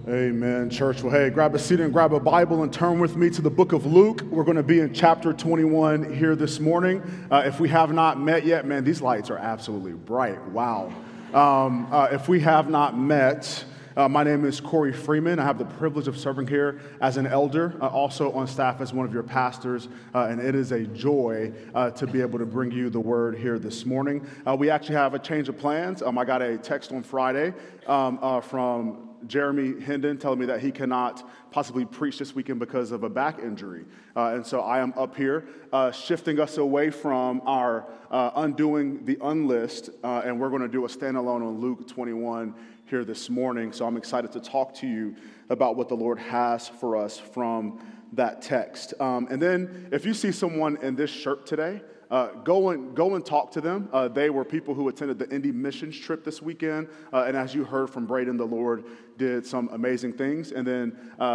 Amen, church. Well, hey, grab a seat and grab a Bible and turn with me to the book of Luke. We're going to be in chapter 21 here this morning. If we have not met yet, man, these lights are absolutely bright. Wow. If we have not met, my name is Corey Freeman. I have the privilege of serving here as an elder, also on staff as one of your pastors, and it is a joy to be able to bring you the word here this morning. We actually have a change of plans. I got a text on Friday from Jeremy Hendon telling me that he cannot possibly preach this weekend because of a back injury. And so I am up here shifting us away from our Undoing the Unlist, and we're going to do a standalone on Luke 21 here this morning. So I'm excited to talk to you about what the Lord has for us from that text. And then if you see someone in this shirt today, go and talk to them. They were people who attended the Indy missions trip this weekend, and as you heard from Braden, the Lord did some amazing things. And then,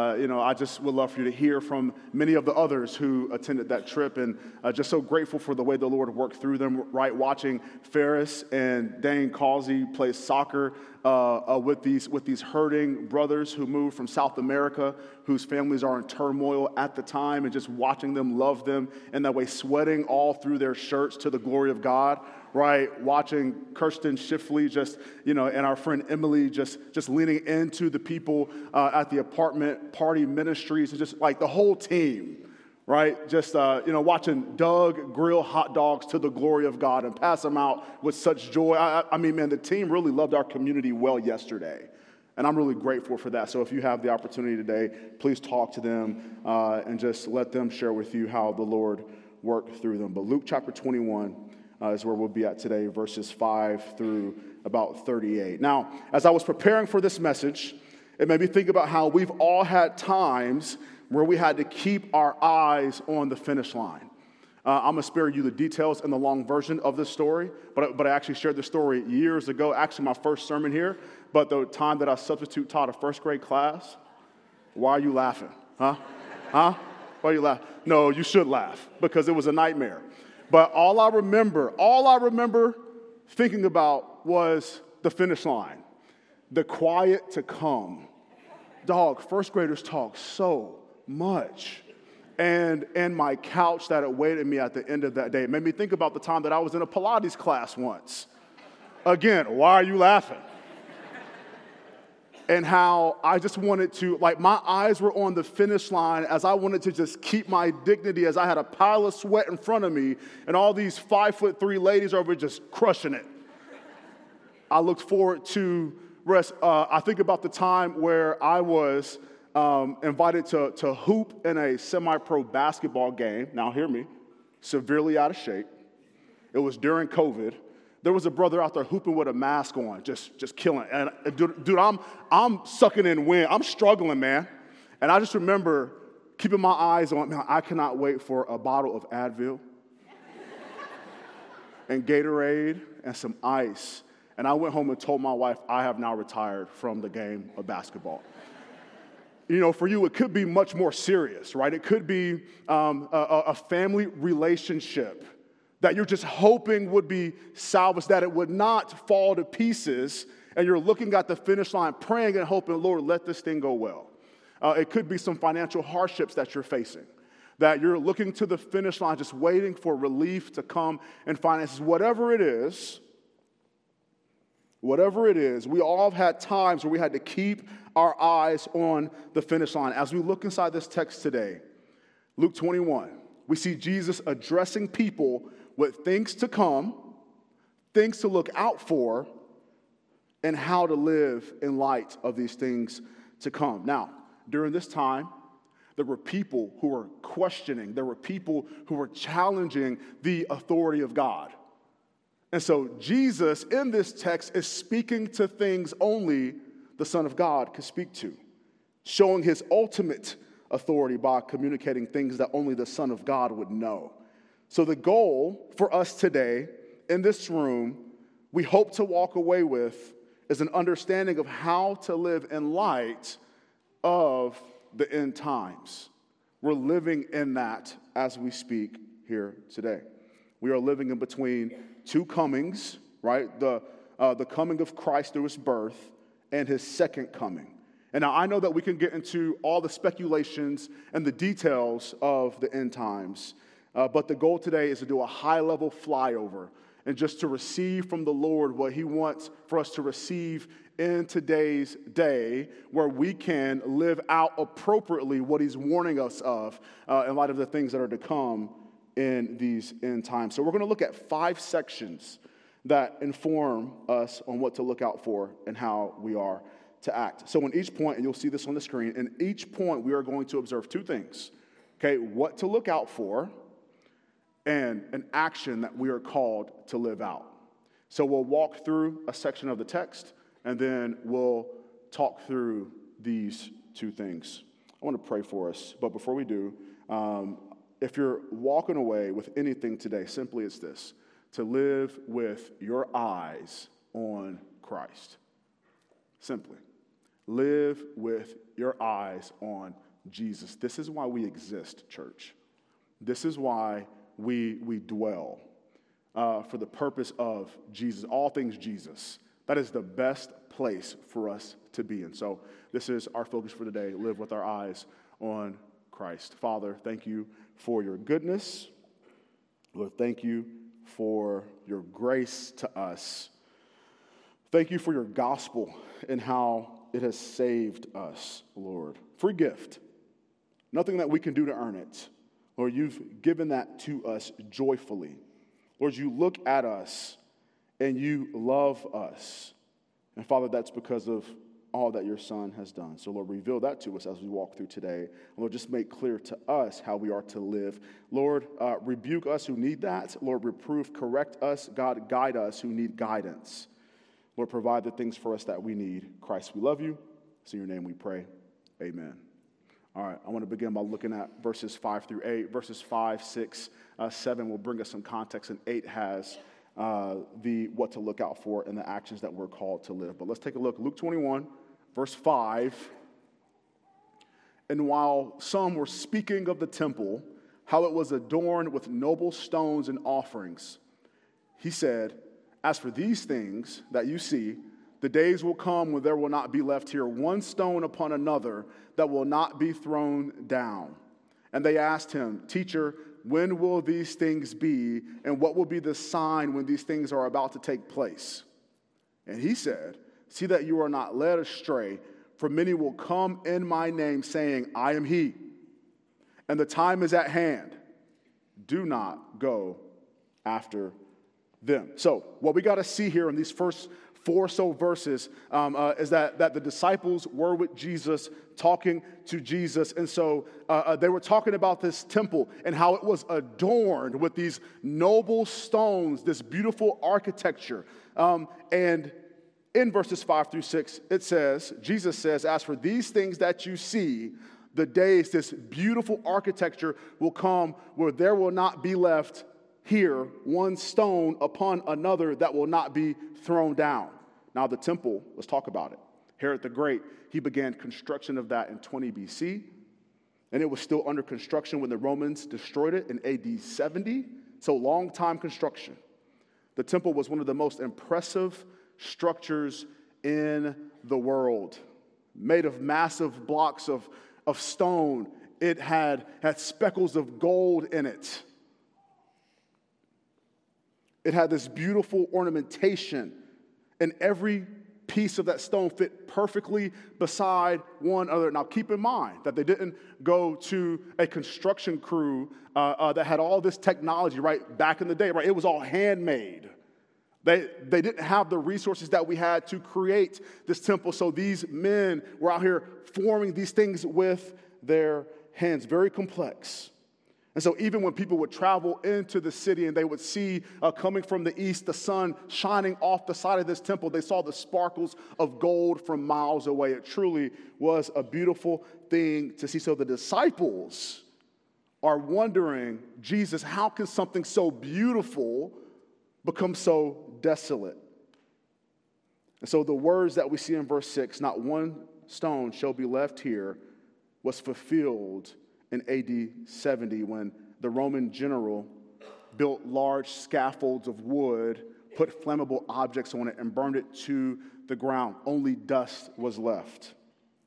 I just would love for you to hear from many of the others who attended that trip, and just so grateful for the way the Lord worked through them. Right, watching Ferris and Dane Causey play soccer with these hurting brothers who moved from South America, whose families are in turmoil at the time, and just watching them love them in that way, sweating all through their shirts to the glory of God, right? Watching Kirsten Shifley and our friend Emily just leaning into the people at the apartment party ministries, and just like the whole team, right? Just, watching Doug grill hot dogs to the glory of God and pass them out with such joy. I mean, man, the team really loved our community well yesterday. And I'm really grateful for that. So if you have the opportunity today, please talk to them and just let them share with you how the Lord worked through them. But Luke chapter 21 is where we'll be at today, verses 5 through about 38. Now, as I was preparing for this message, it made me think about how we've all had times where we had to keep our eyes on the finish line. I'm going to spare you the details and the long version of this story, but I actually shared this story years ago, actually my first sermon here, but the time that I substitute taught a first grade class. Why are you laughing? Huh? Why are you laughing? No, you should laugh, because it was a nightmare. But all I remember thinking about was the finish line, the quiet to come. Dog, first graders talk so much. And my couch that awaited me at the end of that day. It made me think about the time that I was in a Pilates class once. Again, why are you laughing? And how I just wanted to, my eyes were on the finish line as I wanted to just keep my dignity, as I had a pile of sweat in front of me and all these 5'3" ladies over just crushing it. I looked forward to rest. I think about the time where I was invited to hoop in a semi-pro basketball game. Now hear me, severely out of shape. It was during COVID. There was a brother out there hooping with a mask on, just killing. And dude, I'm sucking in wind. I'm struggling, man. And I just remember keeping my eyes on, man, I cannot wait for a bottle of Advil and Gatorade and some ice. And I went home and told my wife, I have now retired from the game of basketball. For you, it could be much more serious, right? It could be a family relationship that you're just hoping would be salvaged, that it would not fall to pieces, and you're looking at the finish line, praying and hoping, Lord, let this thing go well. It could be some financial hardships that you're facing, that you're looking to the finish line, just waiting for relief to come in finances. Whatever it is, we all have had times where we had to keep our eyes on the finish line. As we look inside this text today, Luke 21, we see Jesus addressing people with things to come, things to look out for, and how to live in light of these things to come. Now, during this time, there were people who were questioning, there were people who were challenging the authority of God. And so Jesus, in this text, is speaking to things only the Son of God could speak to, showing his ultimate authority by communicating things that only the Son of God would know. So the goal for us today in this room, we hope to walk away with, is an understanding of how to live in light of the end times. We're living in that as we speak here today. We are living in between two comings, right? The coming of Christ through his birth and his second coming. And now I know that we can get into all the speculations and the details of the end times, but the goal today is to do a high-level flyover and just to receive from the Lord what he wants for us to receive in today's day, where we can live out appropriately what he's warning us of in light of the things that are to come in these end times. So we're going to look at 5 sections that inform us on what to look out for and how we are to act. So in each point, and you'll see this on the screen, in each point we are going to observe 2 things. Okay, what to look out for and an action that we are called to live out. So we'll walk through a section of the text, and then we'll talk through these 2 things. I want to pray for us, but before we do, if you're walking away with anything today, simply it's this: to live with your eyes on Christ. Simply. Live with your eyes on Jesus. This is why we exist, church. This is why we dwell for the purpose of Jesus, all things Jesus. That is the best place for us to be in. So this is our focus for today: live with our eyes on Christ. Father, thank you for your goodness. Lord, thank you for your grace to us. Thank you for your gospel and how it has saved us, Lord. Free gift. Nothing that we can do to earn it. Lord, you've given that to us joyfully. Lord, you look at us and you love us. And Father, that's because of all that your Son has done. So Lord, reveal that to us as we walk through today. Lord, just make clear to us how we are to live. Lord, rebuke us who need that. Lord, reprove, correct us. God, guide us who need guidance. Lord, provide the things for us that we need. Christ, we love you. It's in your name we pray. Amen. All right, I want to begin by looking at verses 5 through 8. Verses 5, 6, 7 will bring us some context, and 8 has the what to look out for and the actions that we're called to live. But let's take a look. Luke 21, verse 5. And while some were speaking of the temple, how it was adorned with noble stones and offerings, he said, "As for these things that you see, the days will come when there will not be left here one stone upon another that will not be thrown down." And they asked him, "Teacher, when will these things be, and what will be the sign when these things are about to take place?" And he said, "See that you are not led astray, for many will come in my name, saying, 'I am he,' and the time is at hand. Do not go after them." So what we got to see here in these first 4 or so verses is that the disciples were with Jesus, talking to Jesus. And so they were talking about this temple and how it was adorned with these noble stones, this beautiful architecture. And in verses 5 through 6, it says, Jesus says, "As for these things that you see, the days, this beautiful architecture will come where there will not be left here one stone upon another that will not be thrown down." Now the temple, let's talk about it. Herod the Great, he began construction of that in 20 BC, and it was still under construction when the Romans destroyed it in AD 70, so long time construction. The temple was one of the most impressive structures in the world, made of massive blocks of stone. It had speckles of gold in it. It had this beautiful ornamentation, and every piece of that stone fit perfectly beside one another. Now, keep in mind that they didn't go to a construction crew that had all this technology, right, back in the day, right? It was all handmade. They didn't have the resources that we had to create this temple, so these men were out here forming these things with their hands. Very complex. And so even when people would travel into the city and they would see coming from the east the sun shining off the side of this temple, they saw the sparkles of gold from miles away. It truly was a beautiful thing to see. So the disciples are wondering, Jesus, how can something so beautiful become so desolate? And so the words that we see in verse 6, "Not one stone shall be left here," was fulfilled in AD 70 when the Roman general built large scaffolds of wood, put flammable objects on it, and burned it to the ground. Only dust was left.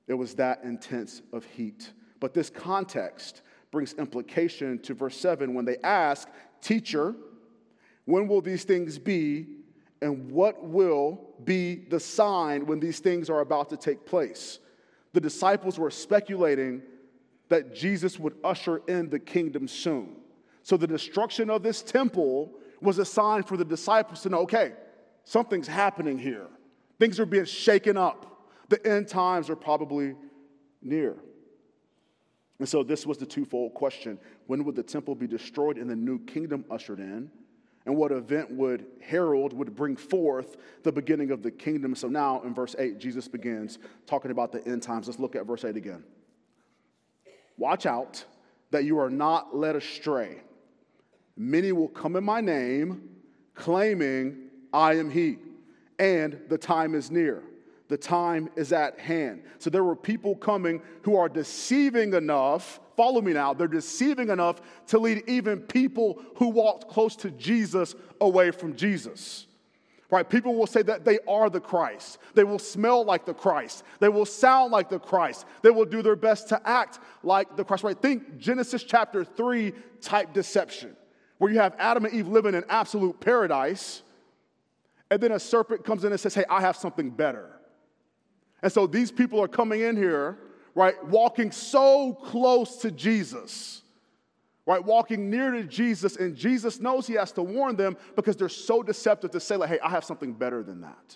It was that intense of heat. But this context brings implication to verse 7 when they ask, "Teacher, when will these things be, and what will be the sign when these things are about to take place?" The disciples were speculating that Jesus would usher in the kingdom soon. So the destruction of this temple was a sign for the disciples to know, okay, something's happening here. Things are being shaken up. The end times are probably near. And so this was the twofold question. When would the temple be destroyed and the new kingdom ushered in? And what event would bring forth the beginning of the kingdom? So now in verse 8, Jesus begins talking about the end times. Let's look at verse 8 again. "Watch out that you are not led astray. Many will come in my name, claiming I am he, and the time is near. The time is at hand." So there were people coming who are deceiving enough, follow me now, they're deceiving enough to lead even people who walked close to Jesus away from Jesus. Right? People will say that they are the Christ. They will smell like the Christ. They will sound like the Christ. They will do their best to act like the Christ. Right? Think Genesis chapter 3 type deception, where you have Adam and Eve living in absolute paradise, and then a serpent comes in and says, "Hey, I have something better." And so these people are coming in here, right, walking so close to Jesus, right, walking near to Jesus, and Jesus knows he has to warn them because they're so deceptive to say, like, "Hey, I have something better than that."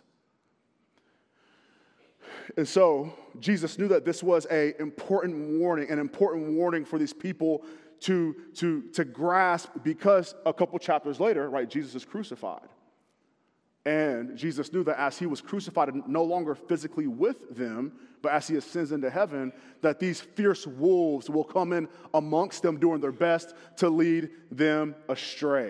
And so Jesus knew that this was an important warning for these people to grasp, because a couple chapters later, right, Jesus is crucified. And Jesus knew that as he was crucified, and no longer physically with them, but as he ascends into heaven, that these fierce wolves will come in amongst them doing their best to lead them astray.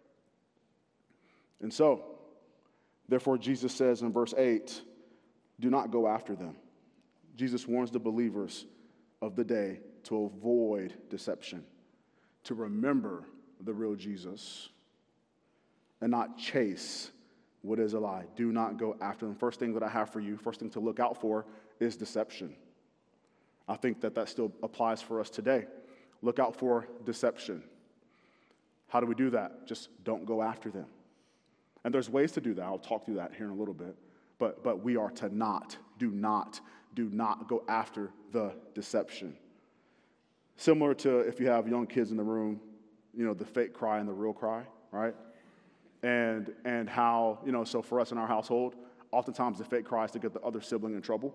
And so, therefore, Jesus says in verse 8, "Do not go after them." Jesus warns the believers of the day to avoid deception, to remember the real Jesus, and not chase what is a lie. Do not go after them. First thing that I have for you, first thing to look out for is deception. I think that still applies for us today. Look out for deception. How do we do that? Just don't go after them. And there's ways to do that. I'll talk through that here in a little bit. But we are to do not go after the deception. Similar to if you have young kids in the room, the fake cry and the real cry, right? And how, so for us in our household, oftentimes the fake cry is to get the other sibling in trouble.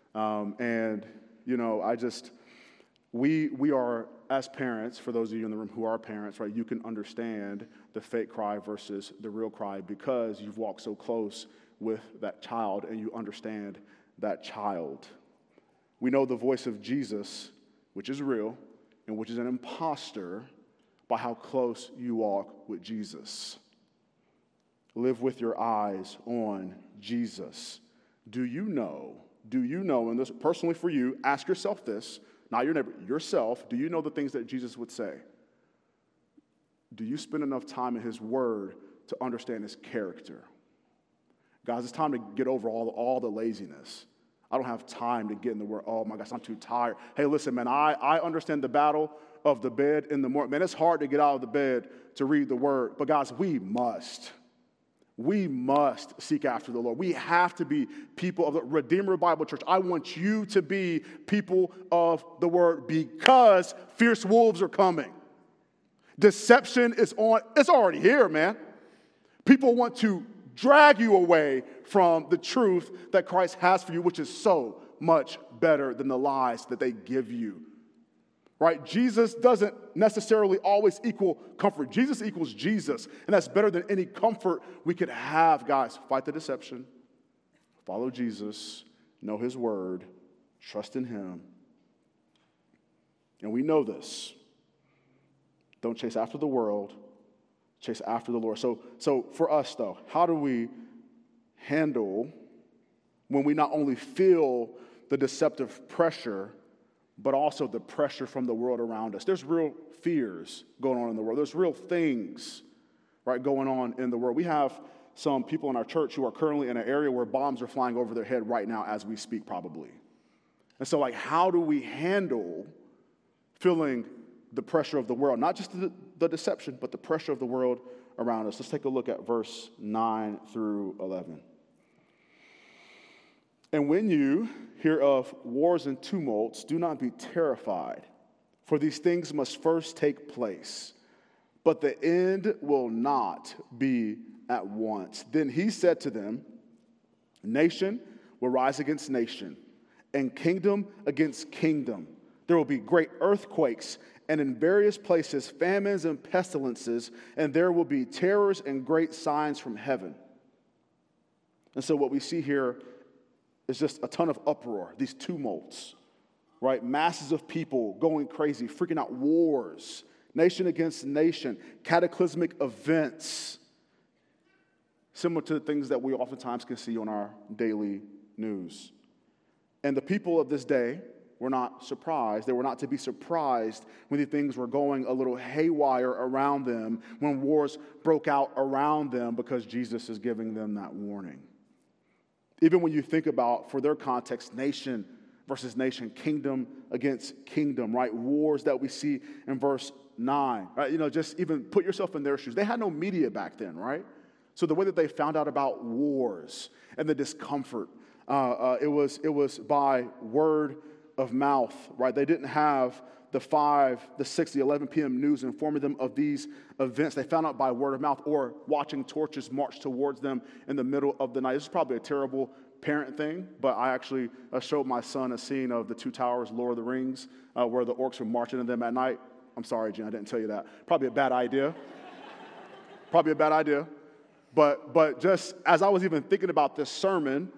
We are, as parents, for those of you in the room who are parents, right, you can understand the fake cry versus the real cry because you've walked so close with that child and you understand that child. We know the voice of Jesus, which is real and which is an imposter, by how close you walk with Jesus. Live with your eyes on Jesus. Do you know, and this personally for you, ask yourself this, not your neighbor, yourself, do you know the things that Jesus would say? Do you spend enough time in his word to understand his character? Guys, it's time to get over all the laziness. I don't have time to get in the word. Oh my gosh, I'm too tired. Hey, listen, man, I understand the battle of the bed in the morning. Man, it's hard to get out of the bed to read the word. But guys, we must seek after the Lord. We have to be people of the Redeemer Bible Church. I want you to be people of the word because fierce wolves are coming. Deception is it's already here, man. People want to drag you away from the truth that Christ has for you, which is so much better than the lies that they give you. Right? Jesus doesn't necessarily always equal comfort. Jesus equals Jesus, and that's better than any comfort we could have. Guys, fight the deception. Follow Jesus. Know his word. Trust in him. And we know this. Don't chase after the world. Chase after the Lord. So for us, though, how do we handle when we not only feel the deceptive pressure, but also the pressure from the world around us? There's real fears going on in the world. There's real things, right, going on in the world. We have some people in our church who are currently in an area where bombs are flying over their head right now as we speak, probably. And so, like, how do we handle feeling the pressure of the world? Not just the deception, but the pressure of the world around us. Let's take a look at verse 9 through 11. And when you hear of wars and tumults, do not be terrified, for these things must first take place, but the end will not be at once. Then he said to them, nation will rise against nation, and kingdom against kingdom. There will be great earthquakes, and in various places famines and pestilences, and there will be terrors and great signs from heaven. And so what we see here is just a ton of uproar, these tumults, right? Masses of people going crazy, freaking out, wars, nation against nation, cataclysmic events, similar to the things that we oftentimes can see on our daily news. And the people of this day were not surprised. They were not to be surprised when the things were going a little haywire around them, when wars broke out around them, because Jesus is giving them that warning. Even when you think about, for their context, nation versus nation, kingdom against kingdom, right? Wars that we see in verse 9, right? Just even put yourself in their shoes. They had no media back then, right? So the way that they found out about wars and the discomfort, it was by word of mouth, right? They didn't have the 5, the 6, the 11 p.m. news informing them of these events. They found out by word of mouth or watching torches march towards them in the middle of the night. This is probably a terrible parent thing, but I actually showed my son a scene of the Two Towers, Lord of the Rings, where the orcs were marching to them at night. I'm sorry, Jen, I didn't tell you that. Probably a bad idea. Probably a bad idea. But just as I was even thinking about this sermon,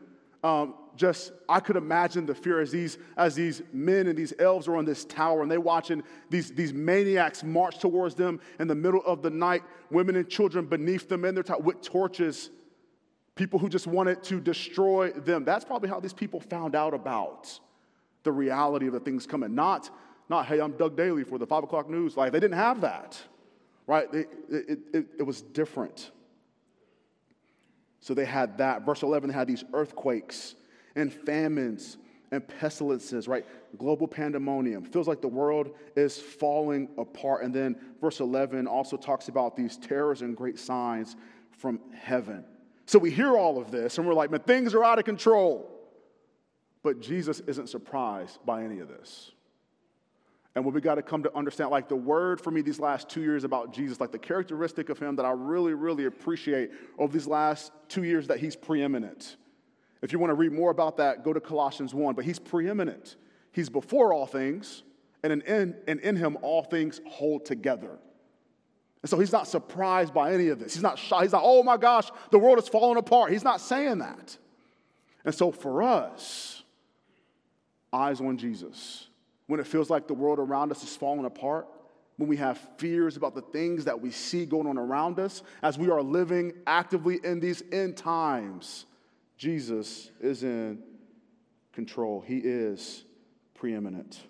I could imagine the fear as these men and these elves are on this tower and they watching these maniacs march towards them in the middle of the night, women and children beneath them in their tower with torches, people who just wanted to destroy them. That's probably how these people found out about the reality of the things coming. Not hey, I'm Doug Daly for the 5 o'clock news. Like, they didn't have that, right? It was different. So they had that. Verse 11 had these earthquakes and famines and pestilences, right? Global pandemonium. Feels like the world is falling apart. And then verse 11 also talks about these terrors and great signs from heaven. So we hear all of this and we're like, man, things are out of control. But Jesus isn't surprised by any of this. And what we got to come to understand, like the word for me these last 2 years about Jesus, like the characteristic of him that I really, really appreciate over these last 2 years, that he's preeminent. If you want to read more about that, go to Colossians 1. But he's preeminent. He's before all things, and in him all things hold together. And so he's not surprised by any of this. He's not shy. He's not, oh my gosh, the world is falling apart. He's not saying that. And so for us, eyes on Jesus. When it feels like the world around us is falling apart, when we have fears about the things that we see going on around us, as we are living actively in these end times, Jesus is in control. He is preeminent.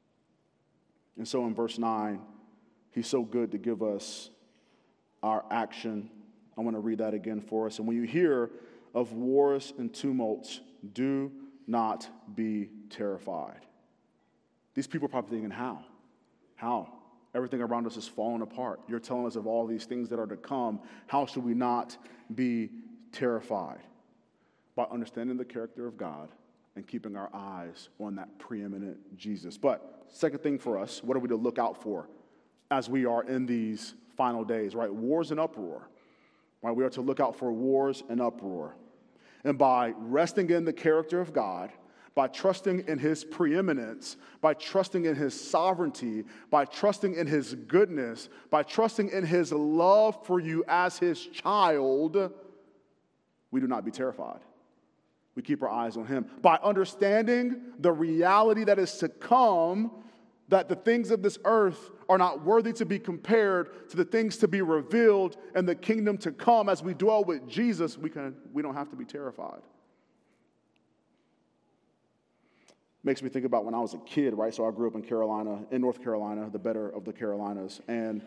And so in verse 9, he's so good to give us our action. I want to read that again for us. And when you hear of wars and tumults, do not be terrified. These people are probably thinking, how? How? Everything around us is falling apart. You're telling us of all these things that are to come. How should we not be terrified? By understanding the character of God and keeping our eyes on that preeminent Jesus. But second thing for us, what are we to look out for as we are in these final days, right? Wars and uproar. Right? We are to look out for wars and uproar. And by resting in the character of God, by trusting in his preeminence, by trusting in his sovereignty, by trusting in his goodness, by trusting in his love for you as his child, we do not be terrified. We keep our eyes on him. By understanding the reality that is to come, that the things of this earth are not worthy to be compared to the things to be revealed in the kingdom to come, as we dwell with Jesus, we don't have to be terrified. Makes me think about when I was a kid, right? So I grew up in North Carolina, the better of the Carolinas, and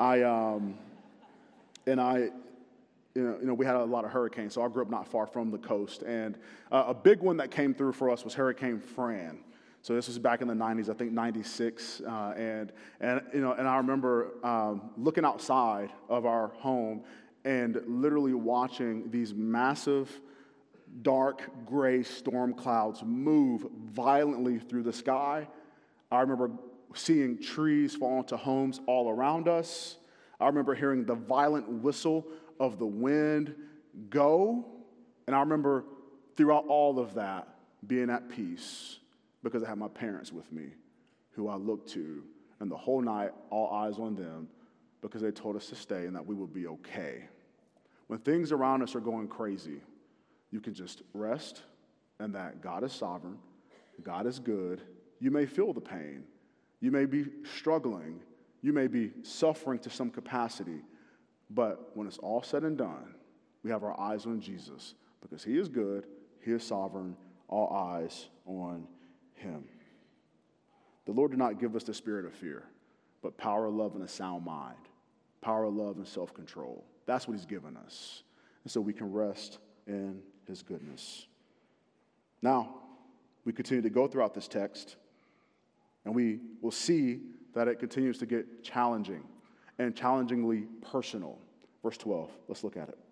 we had a lot of hurricanes. So I grew up not far from the coast, and a big one that came through for us was Hurricane Fran. So this was back in the 90s, I think 96, and I remember looking outside of our home and literally watching these massive, dark, gray storm clouds move violently through the sky. I remember seeing trees fall into homes all around us. I remember hearing the violent whistle of the wind go, and I remember throughout all of that being at peace because I had my parents with me who I looked to, and the whole night, all eyes on them because they told us to stay and that we would be okay. When things around us are going crazy, you can just rest and that God is sovereign, God is good. You may feel the pain. You may be struggling. You may be suffering to some capacity. But when it's all said and done, we have our eyes on Jesus because he is good, he is sovereign, all eyes on him. The Lord did not give us the spirit of fear, but power, love, and a sound mind. Power, love, and self-control. That's what he's given us. And so we can rest in his goodness. Now, we continue to go throughout this text, and we will see that it continues to get challenging and challengingly personal. Verse 12, let's look at it.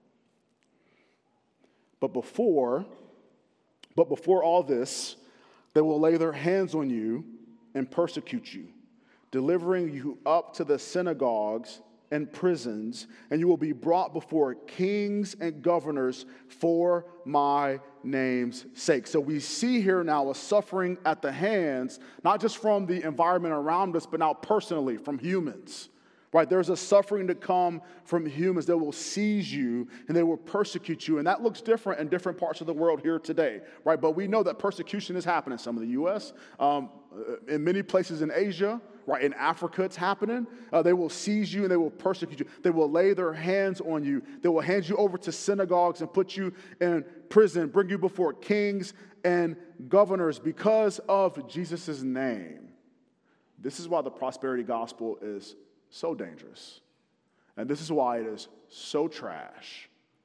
But before all this, they will lay their hands on you and persecute you, delivering you up to the synagogues and prisons, and you will be brought before kings and governors for my name's sake. So we see here now a suffering at the hands, not just from the environment around us, but now personally from humans. Right, there's a suffering to come from humans that will seize you and they will persecute you. And that looks different in different parts of the world here today. Right, but we know that persecution is happening. Some in the U.S., in many places in Asia, right, in Africa it's happening. They will seize you and they will persecute you. They will lay their hands on you. They will hand you over to synagogues and put you in prison, bring you before kings and governors because of Jesus' name. This is why the prosperity gospel is so dangerous. And this is why it is so trash.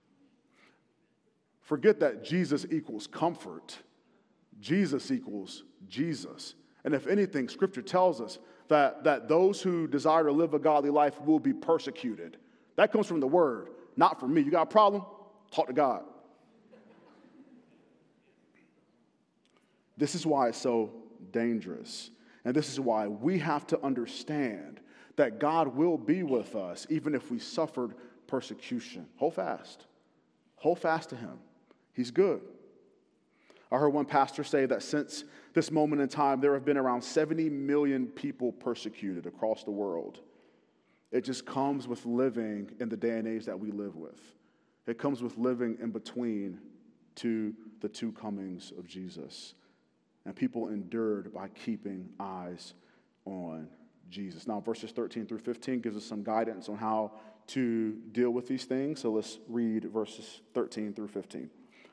Forget that Jesus equals comfort. Jesus equals Jesus. And if anything, Scripture tells us that those who desire to live a godly life will be persecuted. That comes from the Word, not from me. You got a problem? Talk to God. This is why it's so dangerous. And this is why we have to understand that God will be with us even if we suffered persecution. Hold fast. Hold fast to him. He's good. I heard one pastor say that since this moment in time, there have been around 70 million people persecuted across the world. It just comes with living in the day and age that we live with. It comes with living in between the two comings of Jesus. And people endured by keeping eyes on Jesus. Now, verses 13 through 15 gives us some guidance on how to deal with these things. So let's read verses 13 through 15.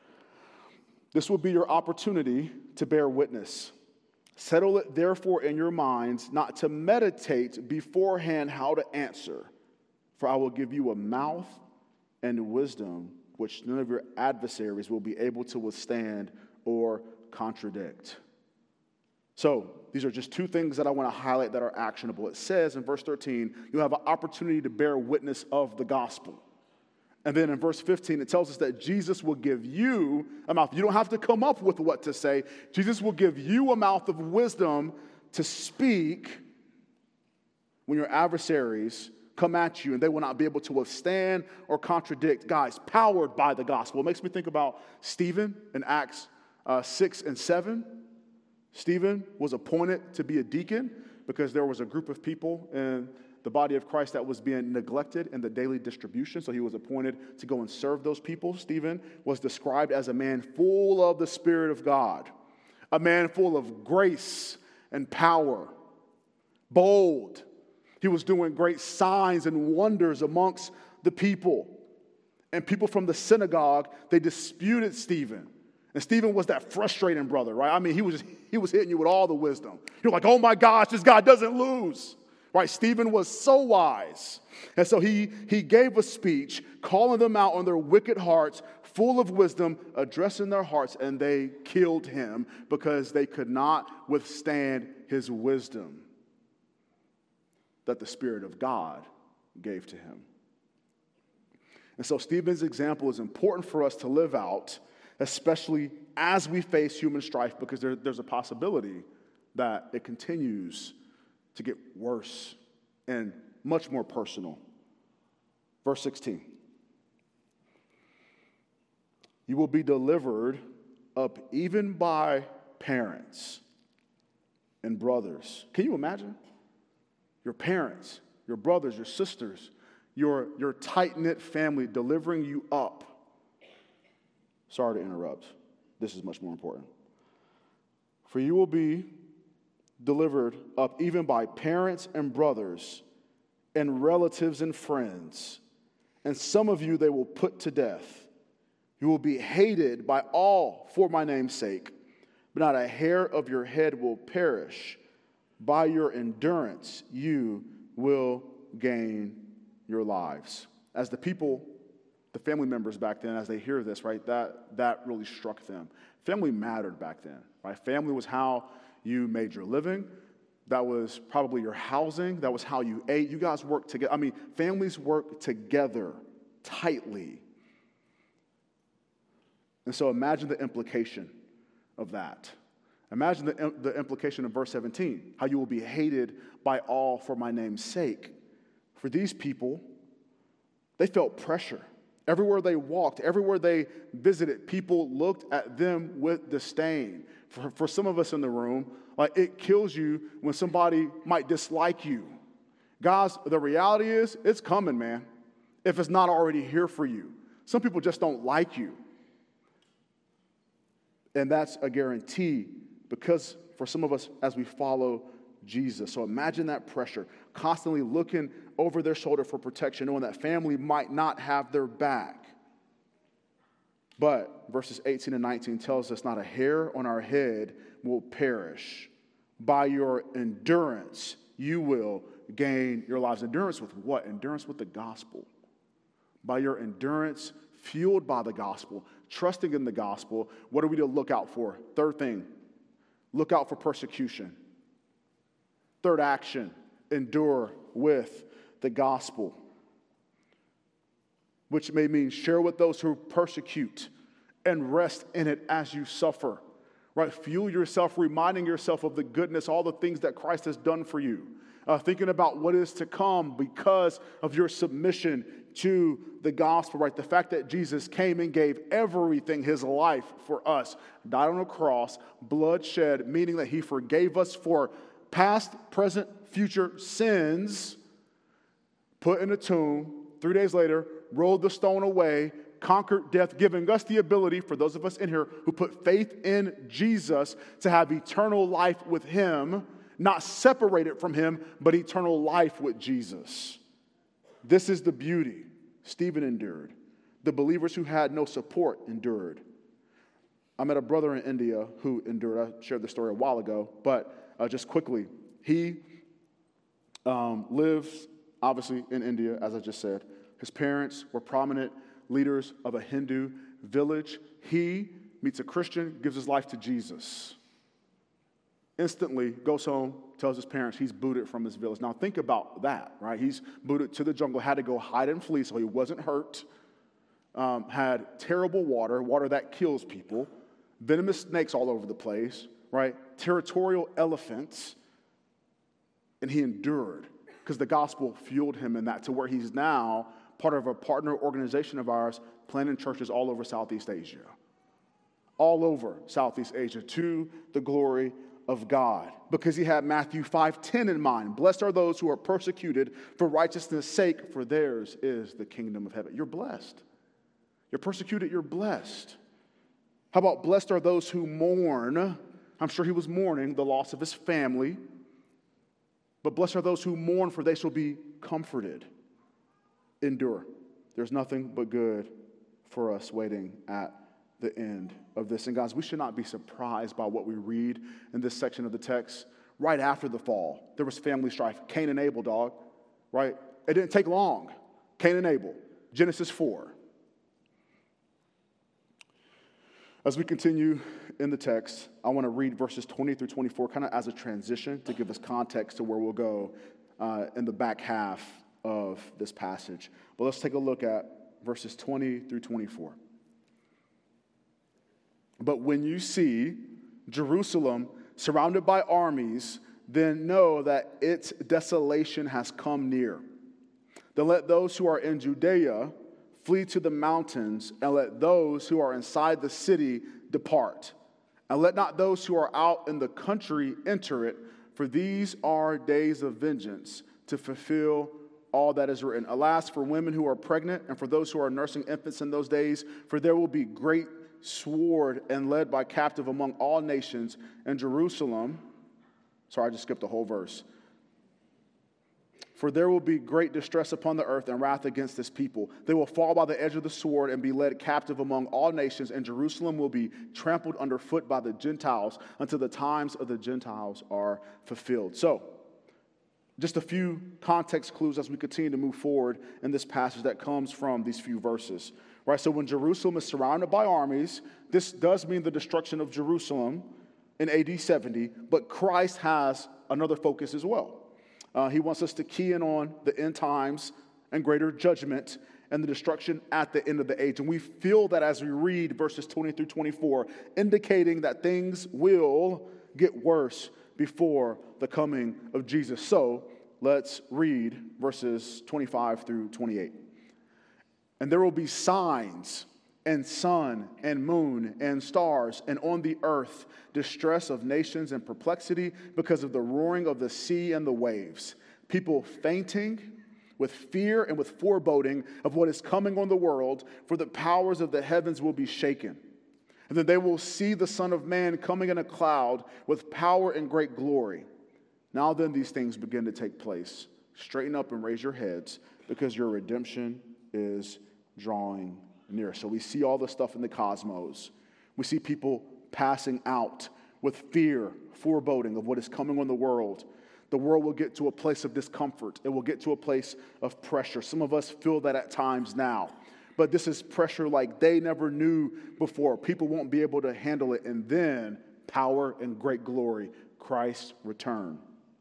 This will be your opportunity to bear witness. Settle it therefore in your minds not to meditate beforehand how to answer. For I will give you a mouth and wisdom which none of your adversaries will be able to withstand or contradict. So, these are just two things that I want to highlight that are actionable. It says in verse 13, you have an opportunity to bear witness of the gospel. And then in verse 15, it tells us that Jesus will give you a mouth. You don't have to come up with what to say. Jesus will give you a mouth of wisdom to speak when your adversaries come at you, and they will not be able to withstand or contradict. Guys, powered by the gospel. It makes me think about Stephen in Acts 6 and 7. Stephen was appointed to be a deacon because there was a group of people in the body of Christ that was being neglected in the daily distribution. So he was appointed to go and serve those people. Stephen was described as a man full of the Spirit of God, a man full of grace and power, bold. He was doing great signs and wonders amongst the people. And people from the synagogue, they disputed Stephen. And Stephen was that frustrating brother, right? I mean, he was hitting you with all the wisdom. You're like, oh my gosh, this guy doesn't lose, right? Stephen was so wise. And so he gave a speech calling them out on their wicked hearts full of wisdom, addressing their hearts, and they killed him because they could not withstand his wisdom that the Spirit of God gave to him. And so Stephen's example is important for us to live out, especially as we face human strife, because there's a possibility that it continues to get worse and much more personal. Verse 16. You will be delivered up even by parents and brothers. Can you imagine? Your parents, your brothers, your sisters, your tight-knit family delivering you up. Sorry to interrupt. This is much more important. For you will be delivered up even by parents and brothers and relatives and friends. And some of you they will put to death. You will be hated by all for my name's sake, but not a hair of your head will perish. By your endurance you will gain your lives. As the people, the family members back then, as they hear this, right, that really struck them. Family mattered back then, right? Family was how you made your living. That was probably your housing. That was how you ate. You guys worked together. I mean, families work together tightly. And so imagine the implication of that. Imagine the implication of verse 17, how you will be hated by all for my name's sake. For these people, they felt pressure. Everywhere they walked, everywhere they visited, people looked at them with disdain. For some of us in the room, like it kills you when somebody might dislike you. Guys, the reality is, it's coming, man, if it's not already here for you. Some people just don't like you. And that's a guarantee because for some of us, as we follow Jesus. So imagine that pressure, constantly looking over their shoulder for protection, knowing that family might not have their back. But verses 18 and 19 tells us not a hair on our head will perish. By your endurance, you will gain your lives. Endurance with what? Endurance with the gospel. By your endurance, fueled by the gospel, trusting in the gospel, what are we to look out for? Third thing, look out for persecution. Third action, endure with the gospel, which may mean share with those who persecute and rest in it as you suffer, right? Fuel yourself, reminding yourself of the goodness, all the things that Christ has done for you, thinking about what is to come because of your submission to the gospel, right? The fact that Jesus came and gave everything, his life for us, died on a cross, blood shed, meaning that he forgave us for past, present, future sins, put in a tomb, 3 days later, rolled the stone away, conquered death, giving us the ability, for those of us in here who put faith in Jesus, to have eternal life with him, not separated from him, but eternal life with Jesus. This is the beauty. Stephen endured. The believers who had no support endured. I met a brother in India who endured. I shared the story a while ago, but just quickly, he lives, obviously, in India, as I just said. His parents were prominent leaders of a Hindu village. He meets a Christian, gives his life to Jesus. Instantly goes home, tells his parents he's booted from his village. Now think about that, right? He's booted to the jungle, had to go hide and flee so he wasn't hurt, had terrible water that kills people, venomous snakes all over the place, right? Territorial elephants, and he endured because the gospel fueled him in that to where he's now part of a partner organization of ours, planting churches all over Southeast Asia. All over Southeast Asia to the glory of God, because he had Matthew 5:10 in mind. Blessed are those who are persecuted for righteousness' sake, for theirs is the kingdom of heaven. You're blessed. You're persecuted, you're blessed. How about blessed are those who mourn? I'm sure he was mourning the loss of his family. But blessed are those who mourn, for they shall be comforted. Endure. There's nothing but good for us waiting at the end of this. And guys, we should not be surprised by what we read in this section of the text. Right after the fall, there was family strife. Cain and Abel, dog, right? It didn't take long. Cain and Abel, Genesis 4. As we continue in the text, I want to read verses 20 through 24 kind of as a transition to give us context to where we'll go in the back half of this passage. But let's take a look at verses 20 through 24. But when you see Jerusalem surrounded by armies, then know that its desolation has come near. Then let those who are in Judea flee to the mountains, and let those who are inside the city depart. And let not those who are out in the country enter it, for these are days of vengeance, to fulfill all that is written. Alas, for women who are pregnant, and for those who are nursing infants in those days, for there will be great sword and led by captive among all nations, and Jerusalem. Sorry, I just skipped the whole verse. For there will be great distress upon the earth and wrath against this people. They will fall by the edge of the sword and be led captive among all nations, and Jerusalem will be trampled underfoot by the Gentiles until the times of the Gentiles are fulfilled. So, just a few context clues as we continue to move forward in this passage that comes from these few verses. Right, so when Jerusalem is surrounded by armies, this does mean the destruction of Jerusalem in AD 70, but Christ has another focus as well. He wants us to key in on the end times and greater judgment and the destruction at the end of the age. And we feel that as we read verses 20 through 24, indicating that things will get worse before the coming of Jesus. So let's read verses 25 through 28. And there will be signs and sun and moon and stars, and on the earth distress of nations and perplexity because of the roaring of the sea and the waves. People fainting with fear and with foreboding of what is coming on the world, for the powers of the heavens will be shaken. And then they will see the Son of Man coming in a cloud with power and great glory. Now then these things begin to take place. Straighten up and raise your heads, because your redemption is drawing near. So we see all the stuff in the cosmos. We see people passing out with fear, foreboding of what is coming on the world. The world will get to a place of discomfort. It will get to a place of pressure. Some of us feel that at times now. But this is pressure like they never knew before. People won't be able to handle it. And then power and great glory, Christ's return.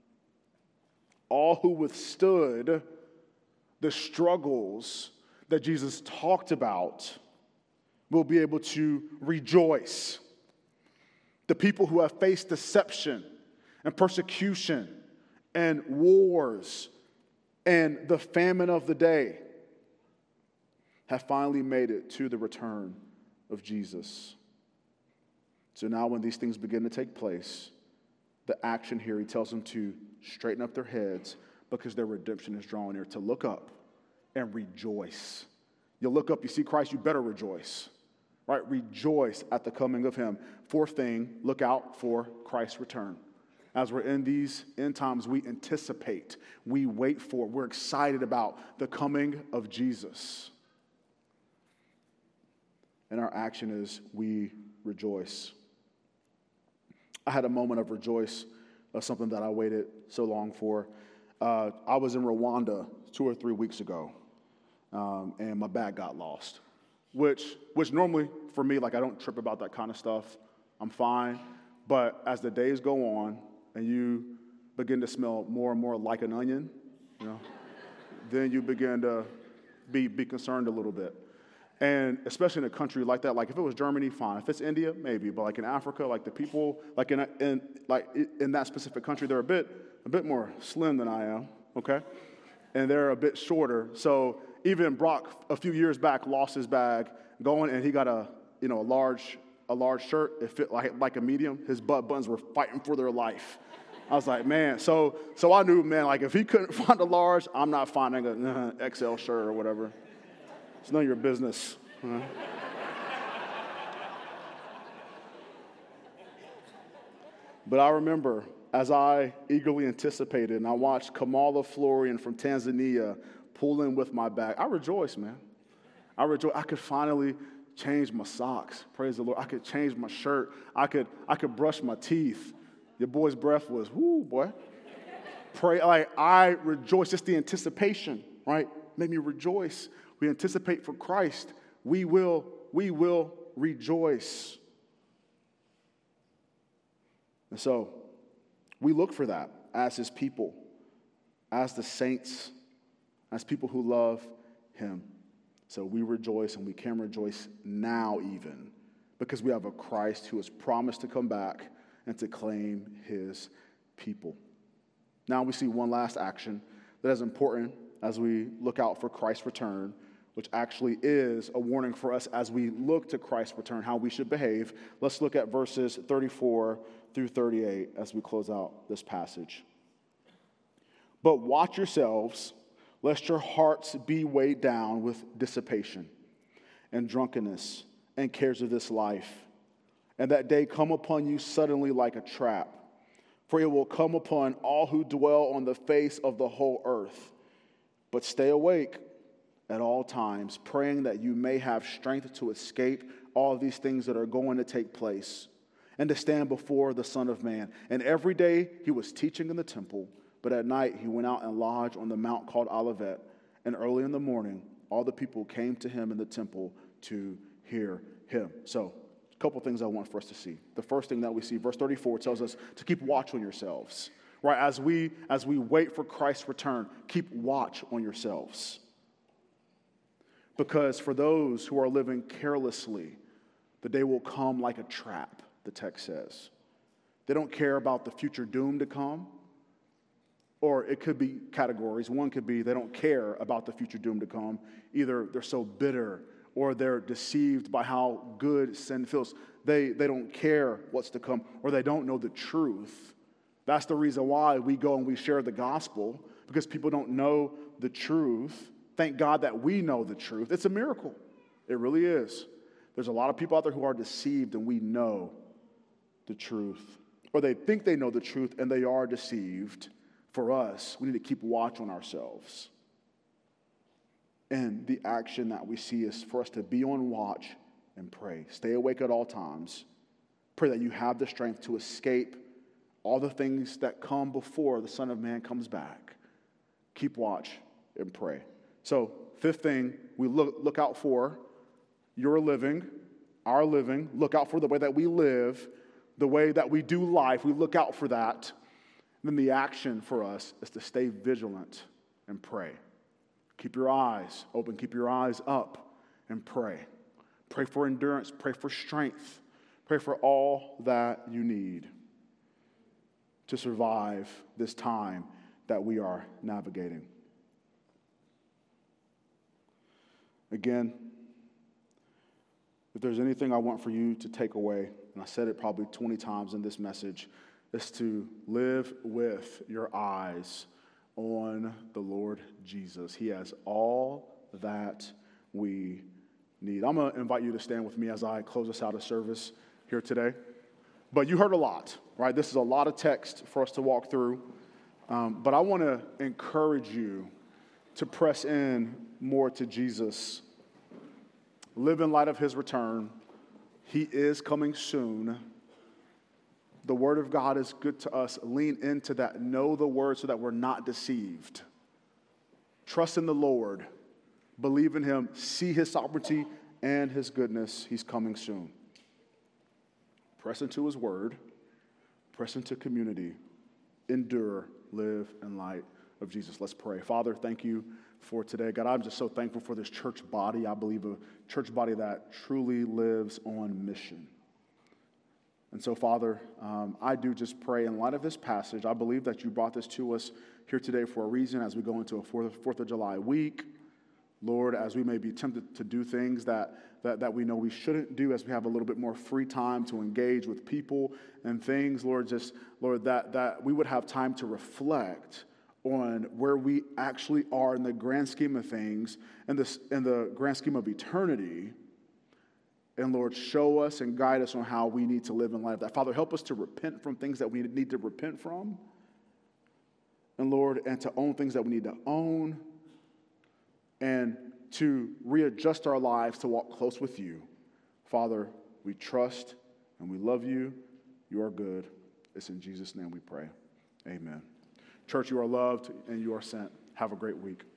All who withstood the struggles that Jesus talked about will be able to rejoice. The people who have faced deception and persecution and wars and the famine of the day have finally made it to the return of Jesus. So now when these things begin to take place, the action here, he tells them to straighten up their heads because their redemption is drawing near, to look up and rejoice. You look up, you see Christ, you better rejoice. Right? Rejoice at the coming of him. Fourth thing, look out for Christ's return. As we're in these end times, we anticipate, we wait for, we're excited about the coming of Jesus. And our action is we rejoice. I had a moment of rejoice, something that I waited so long for. I was in Rwanda 2 or 3 weeks ago, and my bag got lost, which normally for me, like I don't trip about that kind of stuff. I'm fine. But as the days go on and you begin to smell more and more like an onion, then you begin to be concerned a little bit. And especially in a country like that, like if it was Germany, fine. If it's India, maybe. But like in Africa, like the people, like in that specific country, they're a bit more slim than I am, okay? And they're a bit shorter. So even Brock, a few years back, lost his bag going, and he got a large shirt. It fit like a medium. His butt buttons were fighting for their life. I was like, man. So I knew, man, like if he couldn't find a large, I'm not finding an XL shirt or whatever. It's none of your business. But I remember as I eagerly anticipated, and I watched Kamala Florian from Tanzania pull in with my bag, I rejoiced, man. I rejoiced. I could finally change my socks. Praise the Lord. I could change my shirt. I could brush my teeth. Your boy's breath was, whoo, boy. I rejoiced. Just the anticipation, right, made me rejoice. We anticipate for Christ. We will rejoice. And so we look for that as his people, as the saints, as people who love him. So we rejoice, and we can rejoice now even, because we have a Christ who has promised to come back and to claim his people. Now we see one last action that is important as we look out for Christ's return, which actually is a warning for us as we look to Christ's return, how we should behave. Let's look at verses 34 through 38 as we close out this passage. But watch yourselves, lest your hearts be weighed down with dissipation and drunkenness and cares of this life, and that day come upon you suddenly like a trap. For it will come upon all who dwell on the face of the whole earth. But stay awake at all times, praying that you may have strength to escape all of these things that are going to take place, and to stand before the Son of Man. And every day he was teaching in the temple, but at night he went out and lodged on the mount called Olivet. And early in the morning, all the people came to him in the temple to hear him. So, a couple things I want for us to see. The first thing that we see, verse 34 tells us to keep watch on yourselves. Right, as we wait for Christ's return, keep watch on yourselves. Because for those who are living carelessly, the day will come like a trap, the text says. They don't care about the future doom to come. Or it could be categories. One could be they don't care about the future doom to come. Either they're so bitter or they're deceived by how good sin feels. They don't care what's to come, or they don't know the truth. That's the reason why we go and we share the gospel, because people don't know the truth. Thank God that we know the truth. It's a miracle. It really is. There's a lot of people out there who are deceived, and we know the truth. Or they think they know the truth, and they are deceived. For us, we need to keep watch on ourselves. And the action that we see is for us to be on watch and pray. Stay awake at all times. Pray that you have the strength to escape all the things that come before the Son of Man comes back. Keep watch and pray. So, fifth thing we look out for, your living, our living. Look out for the way that we live, the way that we do life. We look out for that. Then the action for us is to stay vigilant and pray. Keep your eyes open. Keep your eyes up and pray. Pray for endurance. Pray for strength. Pray for all that you need to survive this time that we are navigating. Again, if there's anything I want for you to take away, and I said it probably 20 times in this message, is to live with your eyes on the Lord Jesus. He has all that we need. I'm going to invite you to stand with me as I close us out of service here today. But you heard a lot, right? This is a lot of text for us to walk through. But I want to encourage you to press in more to Jesus. Live in light of his return. He is coming soon. The word of God is good to us. Lean into that. Know the word so that we're not deceived. Trust in the Lord. Believe in him. See his sovereignty and his goodness. He's coming soon. Press into his word. Press into community. Endure. Live in light of Jesus. Let's pray. Father, thank you for today. God, I'm just so thankful for this church body. I believe a church body that truly lives on mission. And so, Father, I do just pray in light of this passage. I believe that you brought this to us here today for a reason as we go into a 4th of July week. Lord, as we may be tempted to do things that we know we shouldn't do, as we have a little bit more free time to engage with people and things, Lord, that we would have time to reflect on where we actually are in the grand scheme of things and in the grand scheme of eternity. And Lord, show us and guide us on how we need to live in light of that. Father, help us to repent from things that we need to repent from. And Lord, and to own things that we need to own. And to readjust our lives to walk close with you. Father, we trust and we love you. You are good. It's in Jesus' name we pray. Amen. Church, you are loved and you are sent. Have a great week.